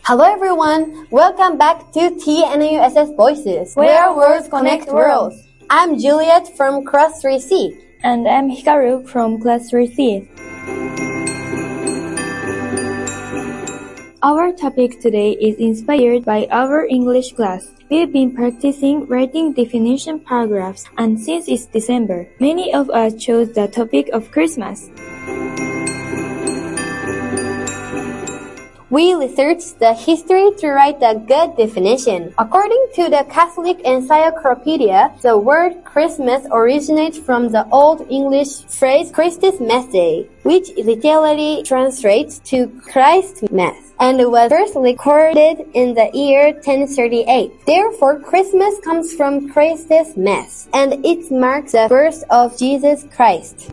Hello everyone! Welcome back to TNUSS Voices, where words connect worlds. I'm Juliet from Class 3C. And I'm Hikaru from Class 3C. Our topic today is inspired by our English class. We've been practicing writing definition paragraphs, and since it's December, many of us chose the topic of Christmas. We researched the history to write a good definition. According to the Catholic Encyclopedia, the word Christmas originates from the Old English phrase Christus Messe, which literally translates to Christ's Mass, and was first recorded in the year 1038. Therefore, Christmas comes from Christus Mass, and it marks the birth of Jesus Christ.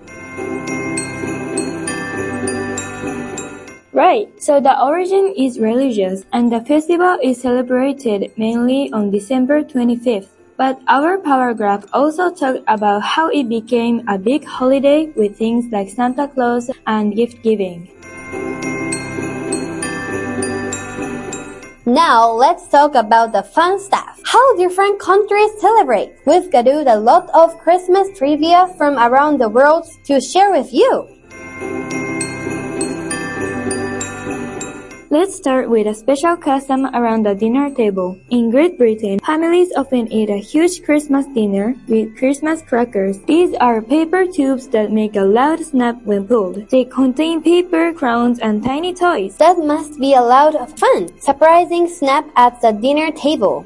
Right, so the origin is religious, and the festival is celebrated mainly on December 25th. But our paragraph also talked about how it became a big holiday with things like Santa Claus and gift giving. Now, let's talk about the fun stuff. How different countries celebrate. We've gathered a lot of Christmas trivia from around the world to share with you. Let's start with a special custom around the dinner table. In Great Britain, families often eat a huge Christmas dinner with Christmas crackers. These are paper tubes that make a loud snap when pulled. They contain paper, crowns, and tiny toys. That must be a lot of fun. Surprising snap at the dinner table.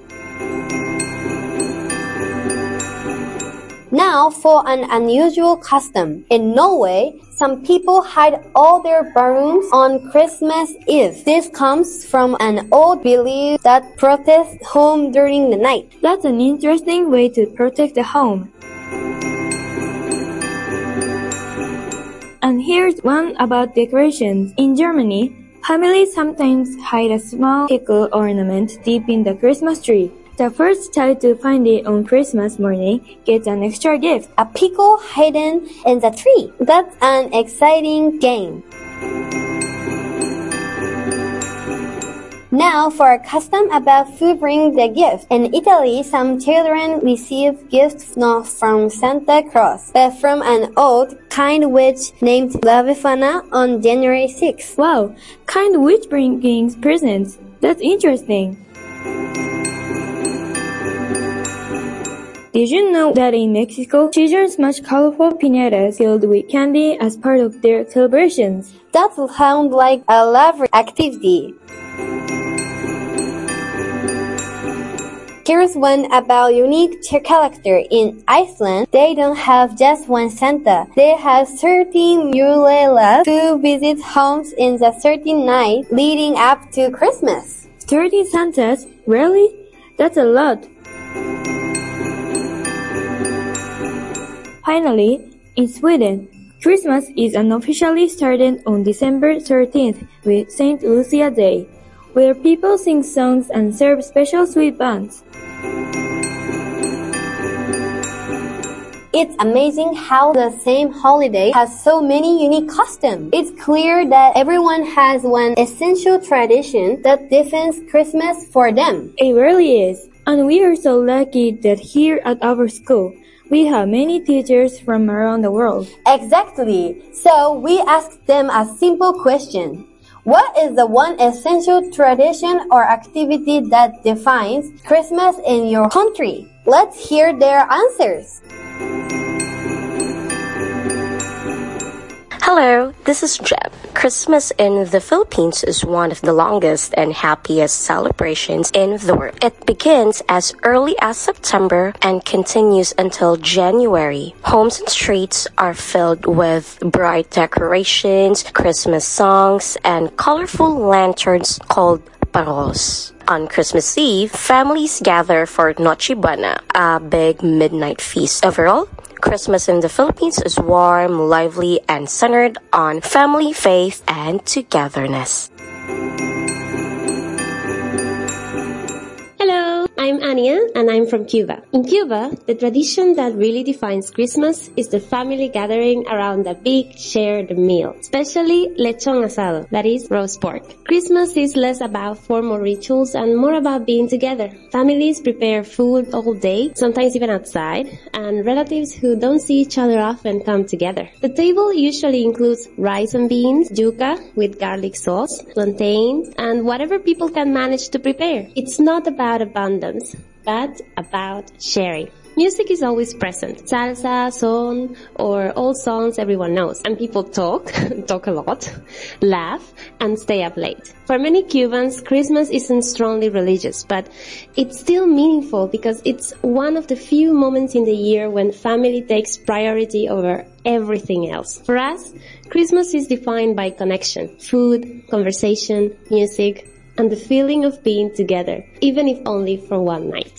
Now for an unusual custom. In Norway, some people hide all their balloons on Christmas Eve. This comes from an old belief that protects home during the night. That's an interesting way to protect the home. And here's one about decorations. In Germany, families sometimes hide a small pickle ornament deep in the Christmas tree. The first child to find it on Christmas morning gets an extra gift. A pickle hidden in the tree. That's an exciting game. Now for a custom about who brings the gift. In Italy, some children receive gifts not from Santa Claus, but from an old kind witch named La Befana on January 6th. Wow, kind witch bringing presents. That's interesting. Did you know that in Mexico, children smash colorful piñatas filled with candy as part of their celebrations? That sounds like a lovely activity. Here's one about unique character. In Iceland, they don't have just one Santa. They have 13 Mulelas who visit homes in the 13 nights leading up to Christmas. 30 Santas? Really? That's a lot. Finally, in Sweden, Christmas is unofficially started on December 13th with Saint Lucia Day, where people sing songs and serve special sweet buns. It's amazing how the same holiday has so many unique customs. It's clear that everyone has one essential tradition that defines Christmas for them. It really is, and we are so lucky that here at our school, we have many teachers from around the world. Exactly. So we asked them a simple question. What is the one essential tradition or activity that defines Christmas in your country? Let's hear their answers. Hello, this is Jeb. Christmas in the Philippines is one of the longest and happiest celebrations in the world. It begins as early as September and continues until January. Homes and streets are filled with bright decorations, Christmas songs, and colorful lanterns called paroles. On Christmas Eve, families gather for Noche Buena, a big midnight feast. Overall, Christmas in the Philippines is warm, lively, and centered on family, faith, and togetherness. Hello, I'm Ania, and I'm from Cuba. In Cuba, the tradition that really defines Christmas is the family gathering around a big shared meal, especially lechon asado, that is roast pork. Christmas is less about formal rituals and more about being together. Families prepare food all day, sometimes even outside, and relatives who don't see each other often come together. The table usually includes rice and beans, yuca with garlic sauce, plantains, and whatever people can manage to prepare. It's not about abundance, but about sharing. Music is always present. Salsa, son, or old songs everyone knows. And people talk a lot, laugh, and stay up late. For many Cubans, Christmas isn't strongly religious, but it's still meaningful because it's one of the few moments in the year when family takes priority over everything else. For us, Christmas is defined by connection, food, conversation, music, and the feeling of being together, even if only for one night.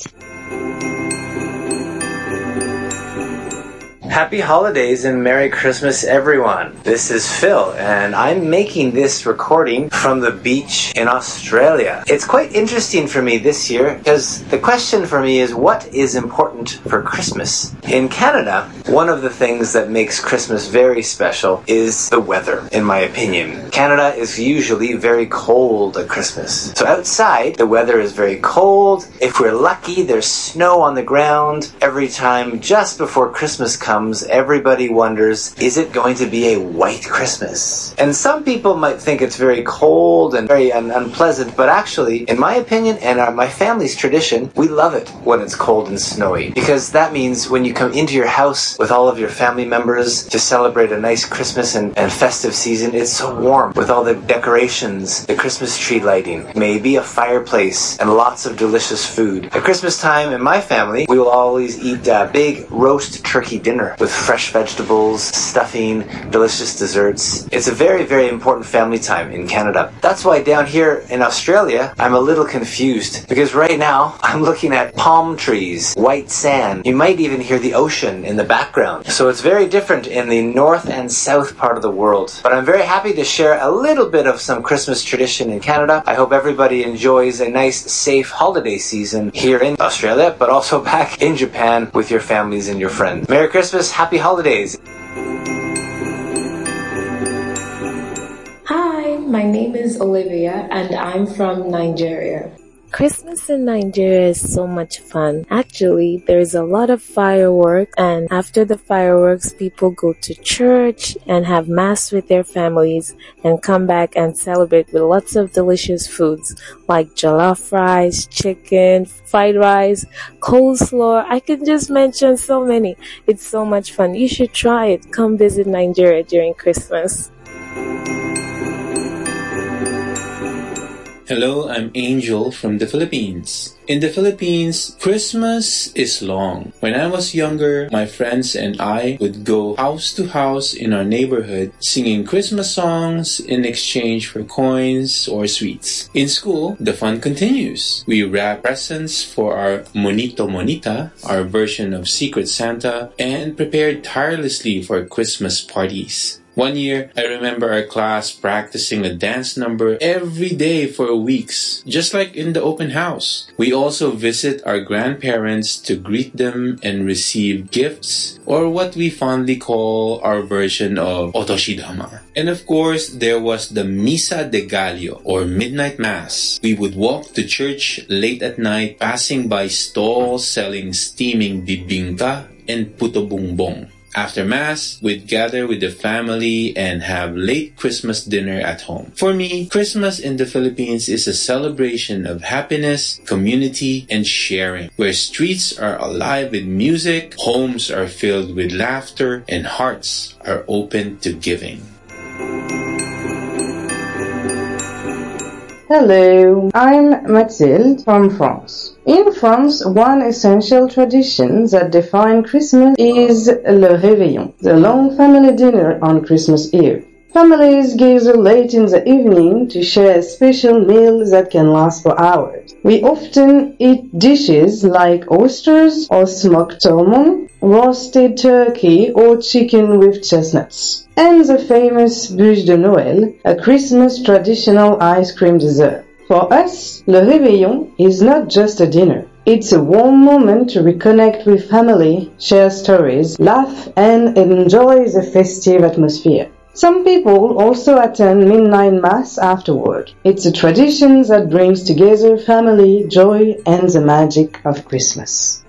Happy holidays and Merry Christmas, everyone. This is Phil, and I'm making this recording from the beach in Australia. It's quite interesting for me this year because the question for me is, what is important for Christmas? In Canada, one of the things that makes Christmas very special is the weather, in my opinion. Canada is usually very cold at Christmas. So outside, the weather is very cold. If we're lucky, there's snow on the ground. Every time just before Christmas comes, everybody wonders, is it going to be a white Christmas? And some people might think it's very cold and very unpleasant, but actually, in my opinion and my family's tradition, we love it when it's cold and snowy. Because that means when you come into your house with all of your family members to celebrate a nice Christmas and festive season, it's so warm with all the decorations, the Christmas tree lighting, maybe a fireplace, and lots of delicious food. At Christmas time in my family, we will always eat a big roast turkey dinner with fresh vegetables, stuffing, delicious desserts. It's a very, very important family time in Canada. That's why down here in Australia, I'm a little confused because right now I'm looking at palm trees, white sand. You might even hear the ocean in the background. So it's very different in the north and south part of the world. But I'm very happy to share a little bit of some Christmas tradition in Canada. I hope everybody enjoys a nice, safe holiday season here in Australia, but also back in Japan with your families and your friends. Merry Christmas, happy holidays. Hi, my name is Olivia and I'm from Nigeria. Christmas in Nigeria is so much fun. Actually, there's a lot of fireworks, and after the fireworks, people go to church and have mass with their families and come back and celebrate with lots of delicious foods like jollof rice, chicken, fried rice, coleslaw. I could just mention so many. It's so much fun. You should try it. Come visit Nigeria during Christmas. Hello, I'm Angel from the Philippines. In the Philippines, Christmas is long. When I was younger, my friends and I would go house to house in our neighborhood singing Christmas songs in exchange for coins or sweets. In school, the fun continues. We wrap presents for our Monito Monita, our version of Secret Santa, and prepared tirelessly for Christmas parties. One year, I remember our class practicing a dance number every day for weeks, just like in the open house. We also visit our grandparents to greet them and receive gifts, or what we fondly call our version of Otoshidama. And of course, there was the Misa de Gallo, or Midnight Mass. We would walk to church late at night, passing by stalls selling steaming bibingka and puto bongbong. After Mass, we'd gather with the family and have late Christmas dinner at home. For me, Christmas in the Philippines is a celebration of happiness, community, and sharing, where streets are alive with music, homes are filled with laughter, and hearts are open to giving. Hello, I'm Mathilde from France. In France, one essential tradition that defines Christmas is le réveillon, the long family dinner on Christmas Eve. Families gather late in the evening to share a special meal that can last for hours. We often eat dishes like oysters or smoked salmon, roasted turkey or chicken with chestnuts, and the famous bûche de Noël, a Christmas traditional ice cream dessert. For us, le réveillon is not just a dinner. It's a warm moment to reconnect with family, share stories, laugh, and enjoy the festive atmosphere. Some people also attend midnight mass afterward. It's a tradition that brings together family, joy, and the magic of Christmas.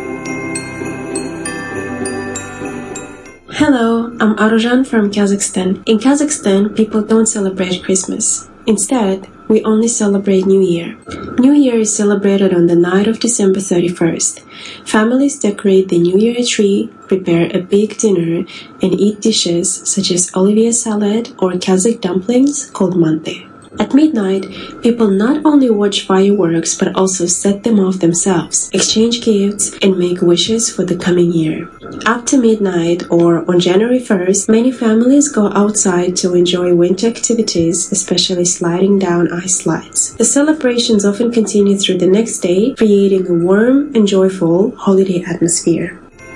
Hello, I'm Arujan from Kazakhstan. In Kazakhstan, people don't celebrate Christmas. Instead, we only celebrate New Year. New Year is celebrated on the night of December 31st. Families decorate the New Year tree, prepare a big dinner, and eat dishes such as Olivier salad or Kazakh dumplings called mante. At midnight, people not only watch fireworks but also set them off themselves, exchange gifts, and make wishes for the coming year. After midnight or on January 1st, many families go outside to enjoy winter activities, especially sliding down ice slides. The celebrations often continue through the next day, creating a warm and joyful holiday atmosphere.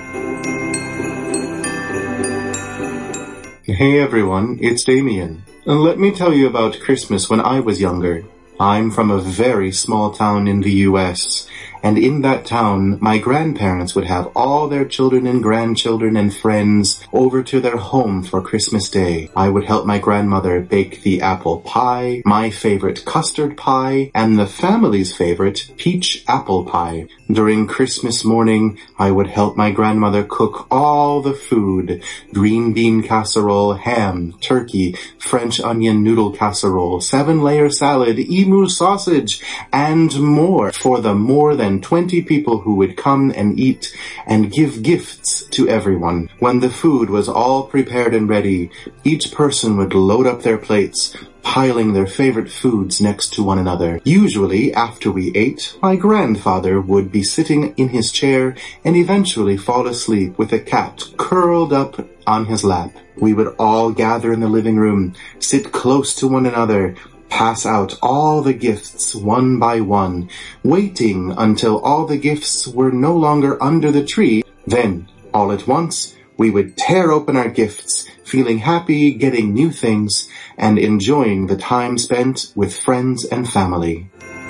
Hey everyone, it's Damien. And let me tell you about Christmas when I was younger. I'm from a very small town in the US, and in that town, my grandparents would have all their children and grandchildren and friends over to their home for Christmas Day. I would help my grandmother bake the apple pie, my favorite custard pie, and the family's favorite peach apple pie. During Christmas morning, I would help my grandmother cook all the food: green bean casserole, ham, turkey, French onion noodle casserole, 7-layer salad, emu sausage, and more for the more than 20 people who would come and eat and give gifts to everyone. When the food was all prepared and ready, each person would load up their plates, piling their favorite foods next to one another. Usually, after we ate, my grandfather would be sitting in his chair and eventually fall asleep with a cat curled up on his lap. We would all gather in the living room, sit close to one another, pass out all the gifts one by one, waiting until all the gifts were no longer under the tree. Then, all at once, we would tear open our gifts, feeling happy, getting new things, and enjoying the time spent with friends and family.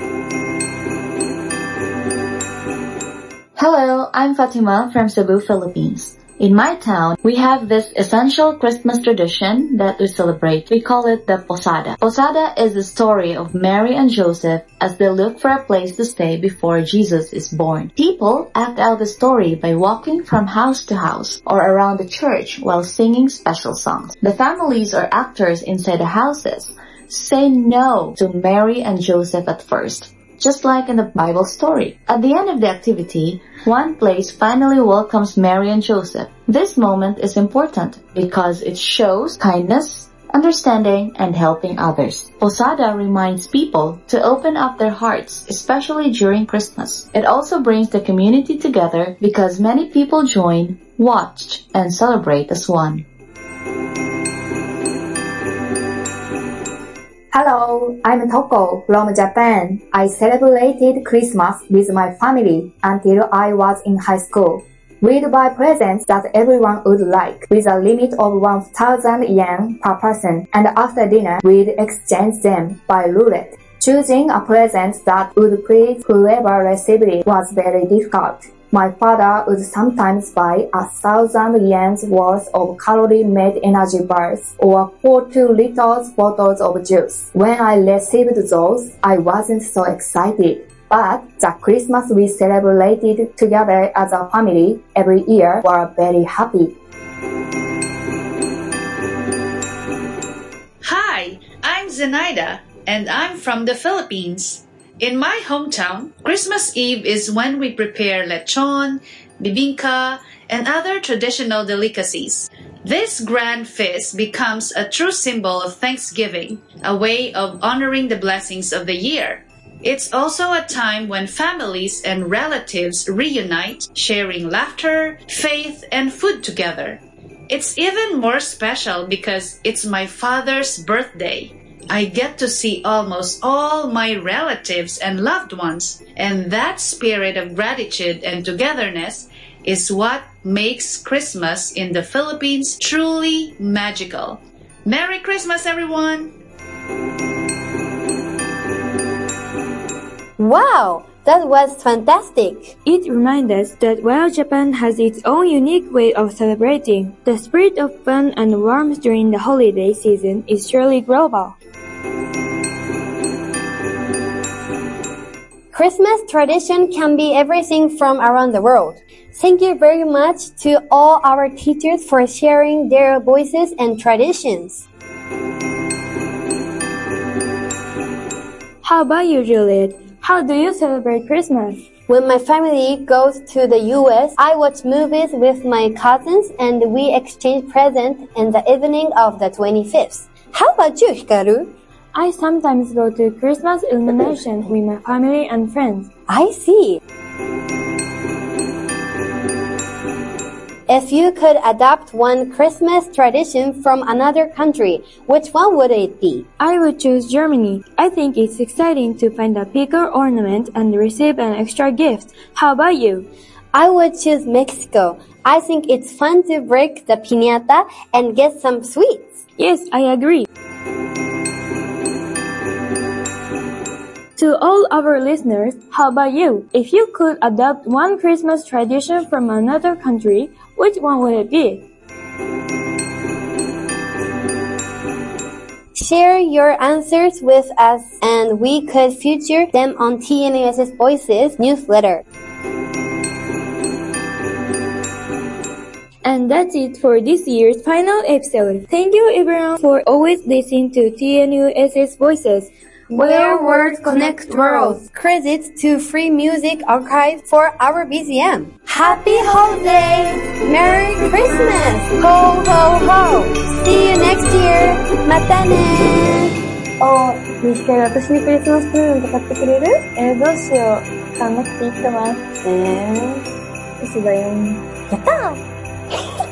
Hello, I'm Fatima from Cebu, Philippines. In my town, we have this essential Christmas tradition that we celebrate. We call it the Posada. Posada is the story of Mary and Joseph as they look for a place to stay before Jesus is born. People act out the story by walking from house to house or around the church while singing special songs. The families or actors inside the houses say no to Mary and Joseph at first, just like in the Bible story. At the end of the activity, one place finally welcomes Mary and Joseph. This moment is important because it shows kindness, understanding, and helping others. Posada reminds people to open up their hearts, especially during Christmas. It also brings the community together because many people join, watch, and celebrate as one. Hello, I'm Toko from Japan. I celebrated Christmas with my family until I was in high school. We'd buy presents that everyone would like, with a limit of 1,000 yen per person, and after dinner, we'd exchange them by roulette. Choosing a present that would please whoever received it was very difficult. My father would sometimes buy 1,000 yen's worth of calorie-made energy bars or 42 liters bottles of juice. When I received those, I wasn't so excited. But the Christmas we celebrated together as a family every year were very happy. Hi, I'm Zenaida, and I'm from the Philippines. In my hometown, Christmas Eve is when we prepare lechon, bibingka, and other traditional delicacies. This grand feast becomes a true symbol of Thanksgiving, a way of honoring the blessings of the year. It's also a time when families and relatives reunite, sharing laughter, faith, and food together. It's even more special because it's my father's birthday. I get to see almost all my relatives and loved ones, and that spirit of gratitude and togetherness is what makes Christmas in the Philippines truly magical. Merry Christmas, everyone! Wow! That was fantastic. It reminds us that while Japan has its own unique way of celebrating, the spirit of fun and warmth during the holiday season is surely global. Christmas tradition can be everything from around the world. Thank you very much to all our teachers for sharing their voices and traditions. How about you, Juliet? How do you celebrate Christmas? When my family goes to the US, I watch movies with my cousins and we exchange presents in the evening of the 25th. How about you, Hikaru? I sometimes go to Christmas illumination with my family and friends. I see. If you could adopt one Christmas tradition from another country, which one would it be? I would choose Germany. I think it's exciting to find a peacock ornament and receive an extra gift. How about you? I would choose Mexico. I think it's fun to break the piñata and get some sweets. Yes, I agree. To all our listeners, how about you? If you could adopt one Christmas tradition from another country, which one would it be? Share your answers with us and we could feature them on TNUS's Voices newsletter. And that's it for this year's final episode. Thank you everyone for always listening to TNUS's Voices, where words connect worlds. Credits to Free Music Archive for our BGM. Happy holidays! Merry Christmas! Ho ho ho! See you next year! またねー。ミスケル、私にクリスマスプレゼント買ってくれる？ どうしよう。買わなくていいかな。嘘だよ。 やったー